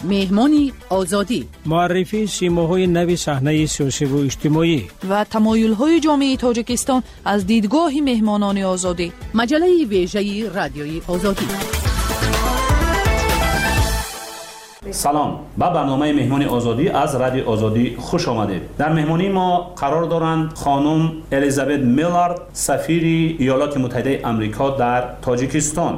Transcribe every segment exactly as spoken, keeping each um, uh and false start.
مهمانی آزادی، معرفی سیماهای نوی صحنه سیاسی و اجتماعی و تمایل‌های جامعه تاجیکستان از دیدگاه مهمانان آزادی. مجله ویژه رادیوی آزادی. سلام، با برنامه مهمان آزادی از رادیو آزادی خوش آمدید. در مهمانی ما قرار دارند خانم الیزابت میلارد، سفیر ایالات متحده آمریکا در تاجیکستان.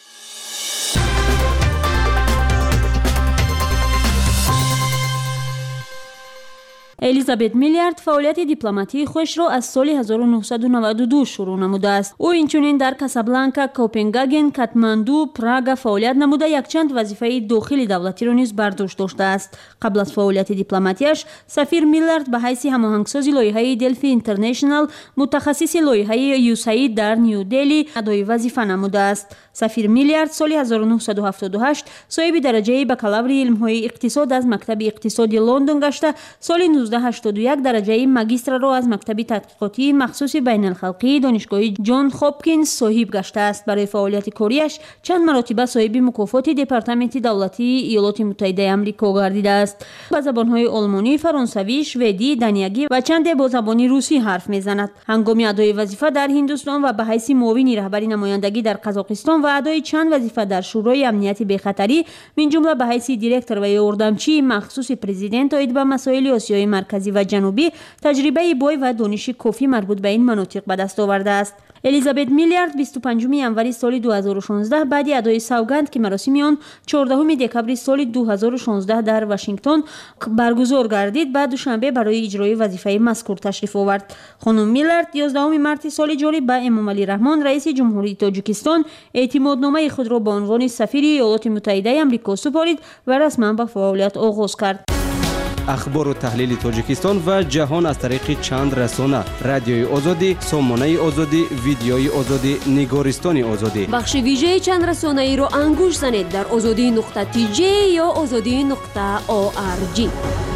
الیزابت میلیارد فعالیت دیپلماتی خودش را از سال هزار و نهصد و نود و دو شروع نموده است. او اینچنین در کاسابلانکا، کوپنهاگن، کاتماندو، پراگ فعالیت نموده یک چند وظیفه داخلی دولتی را نیز بر دوش داشته است. قبل از فعالیت دیپلماتیش، سفیر میلیارد به حیث هماهنگساز لایحه دلفی اینترنشنال، متخصص لایحه یوساید در نیو دلی ادای وظیفه نموده است. سفیر میلیارد سال هزار و نهصد و هفتاد و هشت صاحب درجه بکالوری علم‌های اقتصاد از مکتب اقتصادی لندن گشته، سال نوزده هشتاد و یک درجه ماجستر را از مکتب تحقیقاتی مخصوص بین الخلقی دانشگاه جان هاپکینز صاحب گشته است. برای فعالیت کاریش چند مرتبه صاحب مکافات دپارتمنت دولتی ایالات متحده آمریکا گردیده است. با زبان‌های آلمانی، فرانسوی، شوئدی، دانیایی و چند با زبان روسی حرف می‌زند. هنگام ادای وظیفه در هندوستان و به حیث معاون رهبری نمایندگی در قزاقستان و ادای چند وظیفه در شورای امنیت بی‌خطری، من جمله به حیث دیرکتور و یاردمچی مخصوص پرزیدنت اید به مسائل آسیای مرکزی و جنوبی، تجربه بای و دانش کافی مربوط به این مناطق به دست آورده است. الیزابت میلیارد بیست و پنجم ژانویه سال دو هزار و شانزده بعد ادای سوگند که مراسم آن چهاردهم دکبر سال دو هزار و شانزده در واشنگتن برگزار گردید، بعد دوشنبه برای اجرای وظیفه مذکور تشریف آورد. خانم میلیارد یازدهم مارس سال جاری به امام علی رحمان رئیس جمهوری تاجیکستان اعتمادنامه خود را به عنوان سفیر ایالات متحده آمریکا سپارید و رسما به فعالیت آغاز کرد. اخبار و تحلیل تاجیکستان و جهان از طریق چند رسانه: رادیوی آزادی، سامانه آزادی، ویدیوی آزادی، نگارستان آزادی. بخش ویژه چند رسانه ای را انگوش زنید در آزادی نقطه تی جی یا آزادی نقطه او آر جی.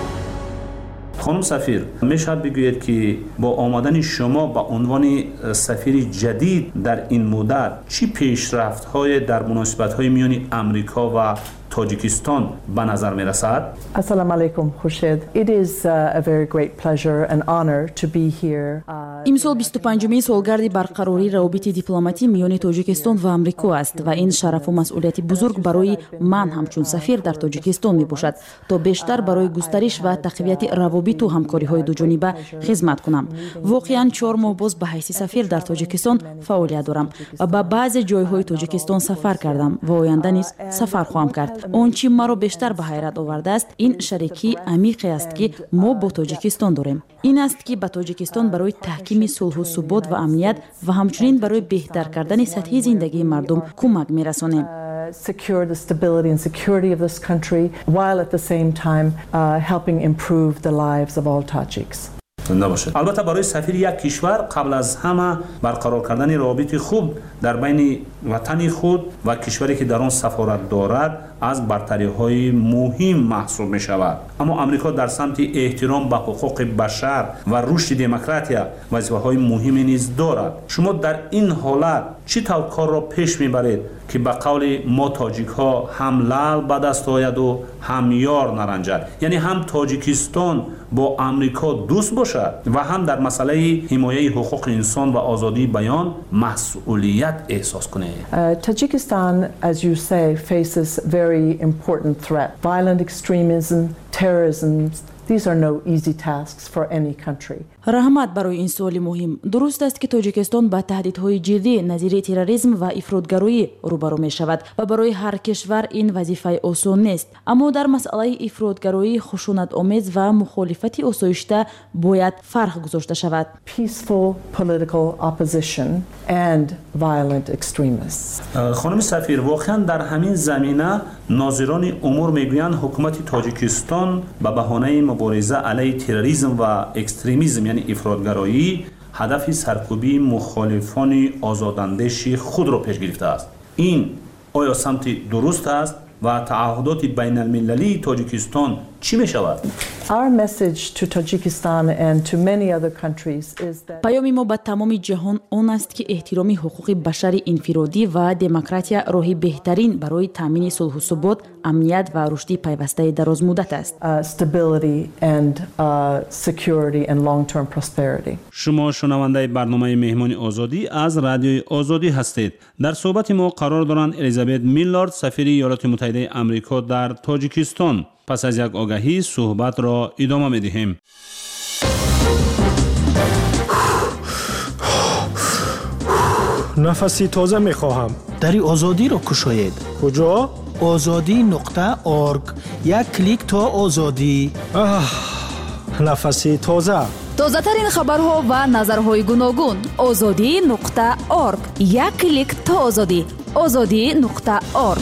خانم سفیر، میشد بگویید که با آمدن شما به عنوان سفیر جدید در این مدت چی پیشرفت‌های در مناسبت‌های میان امریکا و تاجیکستان به نظر می رسد؟ السلام علیکم خورشید. It is uh, a very great pleasure and honor to be here. امسال بیست و پنجمین سالگرد برقراری روابط دیپلماتی میان تاجیکستان و آمریکا است و این شرف و مسئولیت بزرگ برای من همچون سفیر در تاجیکستان می باشد تا بیشتر برای گسترش و تقویت روابط و همکاری‌های دوجانبه خدمت کنم. واقعاً چهار ماه باز به حیث سفیر در تاجیکستان فعالیت دارم و به بعضی جای‌های تاجیکستان سفر کردم و آینده نیز سفر خواهم کرد. آنچه مرا بیشتر به حیرت آورده است این شریکی عمیقی است که ما با تاجیکستان داریم. این است که به تاجیکستان برای تحکیم صلح و ثبات و امنیت و همچنین برای بهتر کردن سطح زندگی مردم کمک می‌رسانیم. secure the stability and security of this country while at the same time uh, helping improve the lives of all Tajiks. البته برای سفیر یک کشور قبل از همه برقرار کردن روابط خوب در بین وطن خود و کشوری که در آن سفارت دارد از برتری‌های مهم محسوب می شود. اما آمریکا در سمت احترام به حقوق بشر و رشد دموکراتیا وظیفه‌های مهمی نیز دارد. شما در این حالت چی طور کار را پیش میبرید که به قول ما تاجیک ها هم لعل به دست آید و هم یار نرنجد، یعنی هم تاجیکستان با آمریکا دوست باشد و هم در مسئله حمایت حقوق انسان و آزادی بیان مسئولیت احساس کنه. Tajikistan, as you say, faces very important threat. Violent extremism, terrorism. These are no easy tasks for any country. رحمت برای این سوال مهم. درست است که تاجیکستان با تهدیدهای جدی نظیر تروریسم و افراطگرایی روبرو می شود و برای هر کشور این وظیفه آسان نیست. اما در مسئله افراطگرایی خشونت آمیز و مخالفت آسایشته باید فرق گذاشته شود. Peaceful political opposition and violent extremists. خانم سفیر، واقعا در همین زمینه ناظران امور میگویند حکومت تاجیکستان به بهانه مبارزه علیه تروریسم و اکستریمیسم یعنی افراطگرایی هدف سرکوبی مخالفان آزاداندیش خود را پیش گرفته است. این آیا سمت درست است و تعهدات بین المللی تاجیکستان چی می شود؟ Our message to Tajikistan and to many other countries is that پیام ما به تمام جهان آن است که احترام حقوق بشر انفرادی و دموکراسی راه بهترین برای تامین صلح و ثبات، امنیت و رشد پیوسته دراز مدت است. uh, stability and uh, security and long-term prosperity. شما شنونده برنامه مهمان آزادی از رادیوی آزادی هستید. در صحبت ما قرار دارند الیزابت میلارد، سفیر ایالات متحده آمریکا در تاجیکستان. پس از یک آگهی صحبت را ادامه می‌دهیم. نفسی تازه می‌خواهم. دری آزادی را کشایید. کجا؟ آزادی نقطه org. یک کلیک تا آزادی. آه، نفسی تازه. تازه ترین خبرها و نظرهای گوناگون. آزادی نقطه org. یک کلیک تا آزادی. آزادی نقطه org.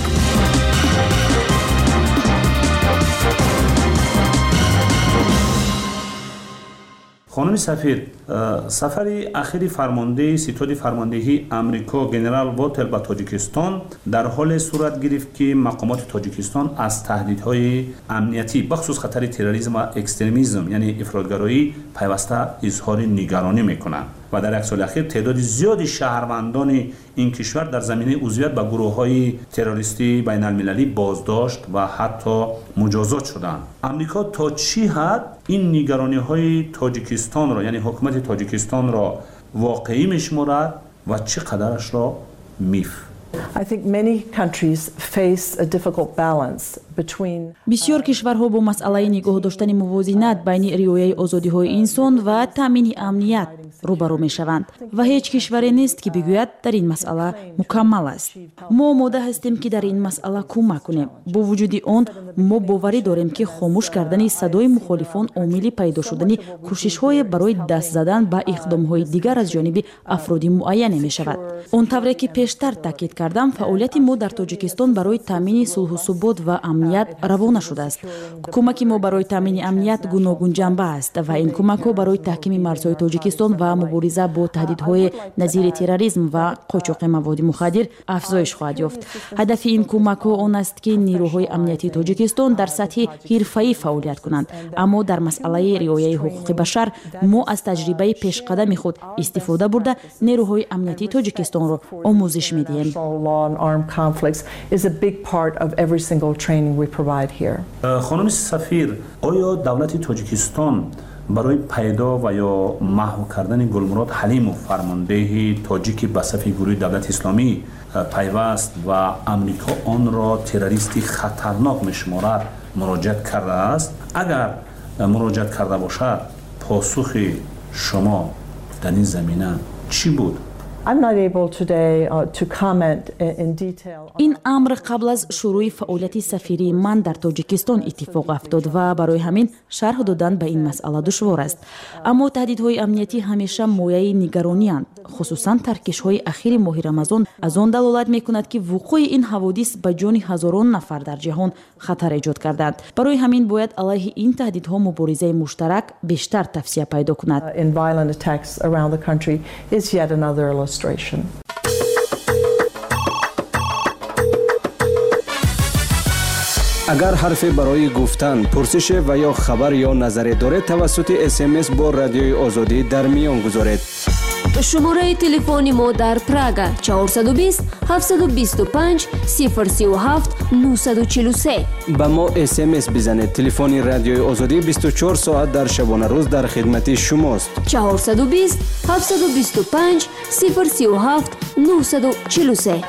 خانم سفیر، سفر اخیر فرمانده ستاد فرماندهی آمریکا جنرال واتر به تاجیکستان در حال صورت گرفت که مقامات تاجیکستان از تهدیدهای امنیتی بخصوص خطر تروریسم و اکستریمیسم یعنی افراطگرایی پیوسته اظهار نگرانی میکنند و در یک سال اخیر تعداد زیادی شهروندان این کشور در زمینه عضویت به گروه‌های تروریستی بین المللی بازداشت و حتی مجازات شدند. آمریکا تا چی حد این نگرانی‌های تاجیکستان را یعنی حکومت تاجیکستان را واقعی می‌شمارد و چقدرش را میف؟ I think many countries face a difficult balance between بسیار کشورها با مسئله نگاه داشتن موازنت بین رعایت آزادی‌های انسان و تامین امنیت روبرو می‌شوند و هیچ کشوری نیست که بگوید در این مسئله مکمل است. ما آماده هستیم که در این مسئله کمک کنیم. با وجود آن ما باوری داریم که خاموش کردن صدای مخالفان عامل پیدا شدن کوشش‌های برای دست زدن به اقدام‌های دیگر از جانب افراد معین می‌شود. آنطوری که پیشتر تاکید کردم فعالیت ما در تاجیکستان برای تامین صلح و ثبات و امنیت روانه شده است. کمک ما برای تامین امنیت گوناگون جنبه است و این کمک‌ها برای تحکیم مرزهای تاجیکستان و مبارزه با تهدیدهای نظیر تروریسم و قاچاق مواد مخدر افزایش خواهد یافت. هدف این کمک‌ها آن است که نیروهای امنیتی تاجیکستان در سطح حرفه‌ای فعالیت کنند، اما در مسئله رعایت حقوق بشر ما از تجربه پیشقدم خود استفاده برده نیروهای امنیتی تاجیکستان را آموزش می‌دهیم. خانم سفیر، آیا دولت تاجیکستان برای پیدا و یا محو کردن گلمراد حلیم و فرمانده تاجیک به صف گروه دولت اسلامی پیوست و امریکا آن را تروریستی خطرناک می‌شمارد مراجعت کرده است؟ اگر مراجعت کرده باشد پاسخ شما در این زمینه چی بود؟ I'm not able today uh, to comment in detail. این امر قبل از شروع فعالیت سفیری من در تاجیکستان اتفاق افتاد و برای همین شرح دادن به این مسئله دشوار است. اما تهدیدهای امنیتی همیشه مایه نگرانی اند. خصوصا ترکش‌های اخیر ماه رمضان از آن دلالت می‌کند که وقوع این حوادث به جان هزاران نفر در جهان خطر ایجاد کردند. برای همین باید علیه این تهدیدها مبارزه مشترک بیشتر توسعه پیدا کند. Uh, in violent attacks around the country is yet another illustration. اگر حرفی برای گفتن، پرسش و یا خبر یا نظری دارید توسط اس ام اس با رادیوی آزادی در میان گذارید. شماره تلفنی ما در پراگ چهارصد و بیست هفتصد و بیست و پنج صفر سی و هفت نهصد و چهل و سه. با ما اس ام اس بزنید. تلفن رادیوی آزادی بیست و چهار ساعت در شبانه روز در خدمت شماست. چهارصد و بیست هفتصد و بیست و پنج صفر سی و هفت نهصد و چهل و سه.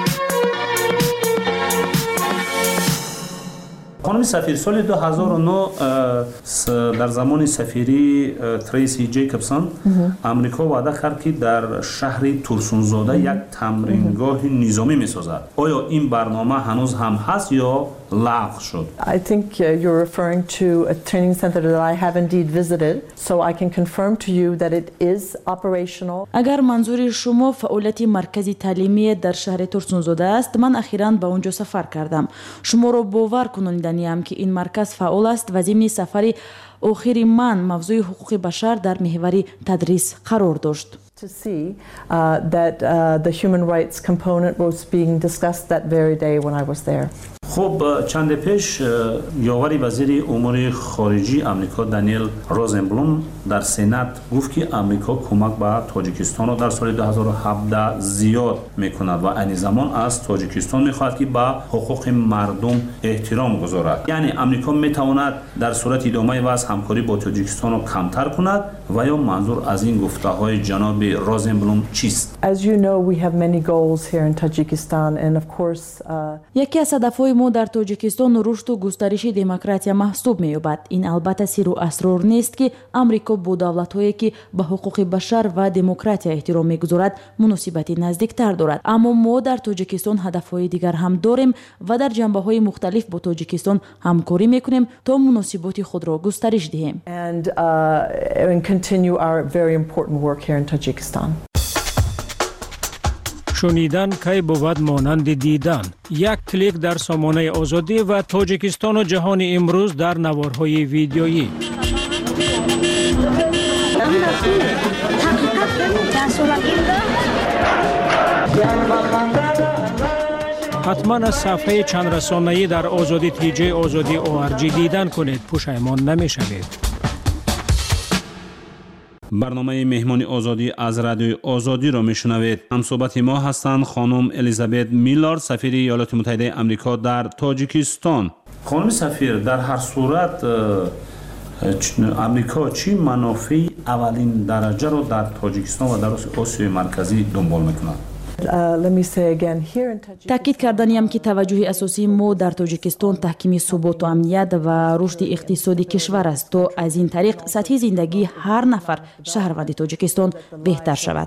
خانم سفیر، سال دو هزار و نه در زمان سفیری تریسی جیکبسون امریکا وعده کرد که در شهر تورسونزاده یک تمرینگاه نظامی می‌سازد. آیا این برنامه هنوز هم هست یا لغو شد؟ I think uh, you're referring to a training center that I have indeed visited, so I can confirm to you that it is operational. اگر منظور شما فعالیت مرکزی تعلیمی در شهر تورسونزاده است، من اخیراً به اونجا سفر کردم. شما را باور کنانیدنیم که این مرکز فعال است و ضمن سفر آخر من موضوع حقوق بشر در محور تدریس قرار داشت. To see uh, that uh, the human rights component was being discussed that very day when I was there. خب چند پیش یاوری وزیر امور خارجی آمریکا دانیل روزنبلوم در سنات گفت که آمریکا کمک به تاجیکستان را در سال دو هزار و هفده زیاد میکند و این زمان از تاجیکستان میخواهد که به حقوق مردم احترام گذارد. یعنی آمریکا میتواند در صورت ادامه وضع همکاری با تاجیکستان را کمتر کند و یا منظور از این گفته های جناب روزنبلوم چیست؟ As you know, we have many goals here in Tajikistan and of course uh... یکی از هدف‌های ما در تاجیکستان رشد و گسترش دموکراتیا محسوب می‌یابد. این البته سر و اسرار نیست که آمریکا با دولت‌هایی که به حقوق بشر و دموکراتیا احترام می‌گذارد مناسبتی نزدیک‌تر دارد. اما ما در تاجیکستان هدف‌های دیگر هم داریم و در جنبه‌های مختلف با تاجیکستان همکاری می‌کنیم تا مناسبات خود را گسترش دهیم. And uh, and continue our very important work here in Tajikistan. شنیدن کی بود مانند دیدن. یک کلیک در سامانه آزادی و تاجیکستان و جهان امروز در نوارهای ویدیویی. حتما از صفحه چند رسانه‌ای در آزادی تی جی آزادی او آر جی دیدن کنید. پشیمان نمی‌شوید. برنامه مهمان آزادی از رادیوی آزادی را میشنوید. همصحبت ما هستند خانم الیزابت میلارد، سفیر ایالات متحده آمریکا در تاجیکستان. خانم سفیر، در هر صورت آمریکا چی منافع اولین درجه را در تاجیکستان و در آسیای مرکزی دنبال میکند؟ تاکید کردنیم که توجه اساسی ما در تاجیکستان تحکیم ثبات و امنیت و رشد اقتصادی کشور است تا از این طریق سطح زندگی هر نفر شهروند تاجیکستان بهتر شود.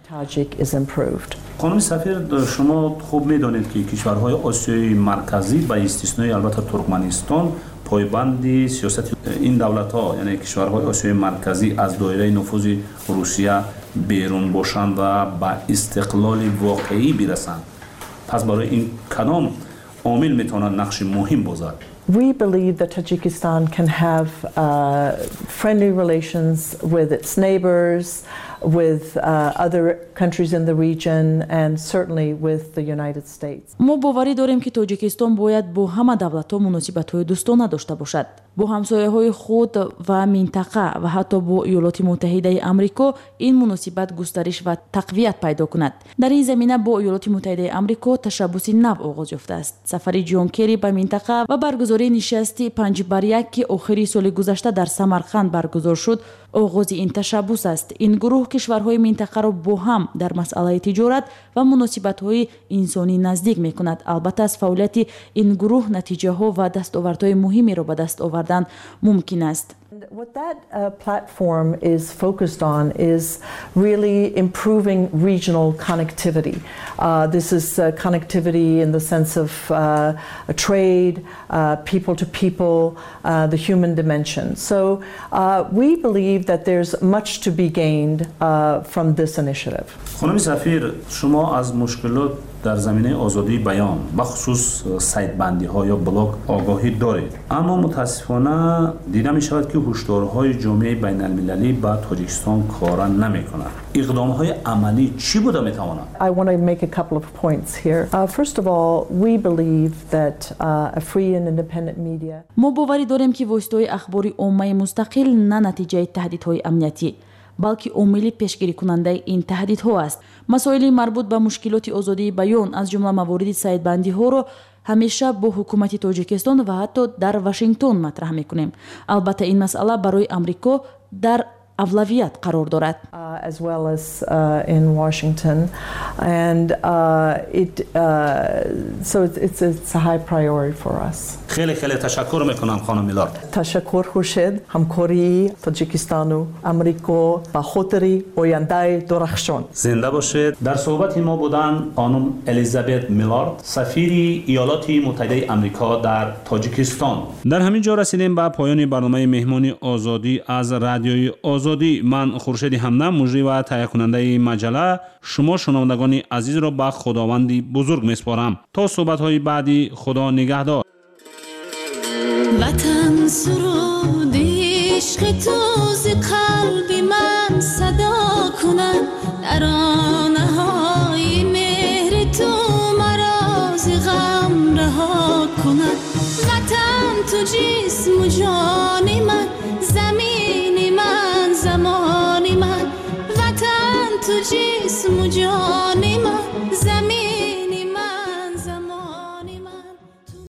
خانم سفیر، شما خوب میدانید که کشورهای آسیای مرکزی به استثنای البته ترکمنستان پایبند سیاست این دولت‌ها یعنی کشورهای آسیای مرکزی از دایره نفوذ روسیه بیرون باشند و به استقلال واقعی برسند. پس برای این کدام عامل میتواند نقش مهم بازد؟ We believe that Tajikistan can have uh, friendly relations with its neighbors, with uh, other countries in the region and certainly with the United States. ما باوری داریم که تاجیکستان باید با همه دولت‌ها مناسبت‌های دوستانه داشته باشد. با همسایه‌های خود و منطقه و حتی با ایالات متحده آمریکا این مناسبت گسترش و تقویت پیدا کند. در این زمینه با ایالات متحده آمریکا تشبوس نو آغاز یافته است. سفر جان کری به منطقه و برگزاری نشست پنج بر یک که آخری سال گذشته در سمرقند برگزار شد آغاز این تشبوس است. این گروه کشورهای منطقه را با هم در مسئله تجارت و مناسبت‌های انسانی نزدیک می‌کند. البته از فعالیت این گروه نتیجه ها و دستاوردهای مهمی را به دست آوردن ممکن است. What that uh, platform is focused on is really improving regional connectivity. Uh, this is uh, connectivity in the sense of uh, trade, uh, people to people, uh, the human dimension. So uh, we believe that there's much to be gained uh, from this initiative. خانم سفیر، شما از مشکلات در زمینه آزادی بیان بخصوص سایت‌بندی ها یا بلاک آگاهی دارید، اما متاسفانه دیده می شود که هشدارهای جامعه بین المللی با تاجیکستان کار نمی کند. اقدام های عملی چی بوده می تواند؟ I want to make a couple of points here. Uh, first of all, we believe that uh, a free and independent media. ما باوری داریم که واسطه اخباری عامه مستقل نه نتیجه تهدیدهای امنیتی بلکه عامل پیشگیری کننده این تهدیدها است. مسائل مربوط به مشکلات آزادی بیان از جمله موارد سایت‌بندی ها را همیشه با حکومت تاجیکستان و حتی در واشنگتن مطرح میکنیم. البته این مسئله برای آمریکا در اولویت قرار دارد. Uh, as well as uh, in Washington, and uh, it uh, so it's, it's it's a high priority for us. خیلی خیلی تشکر میکنم خانم میلارد. تشکر خورشید. همکاری تاجیکستان و آمریکا به خاطر آینده درخشان. زنده باشید. در صحبت ما بودن خانم الیزابت میلارد، سفیر ایالات متحده آمریکا در تاجیکستان. در همین جا رسیدیم به پایان برنامه مهمانی آزادی از رادیوی آزادی. من خورشید همدم، مجری و تهیه کننده مجله، شما شنوندگان عزیز را به خداوندی بزرگ میسپارم. تا صحبت های بعدی، خدا نگهدار. وطن سرود عشق تو ز قلب من صدا کنم، در آن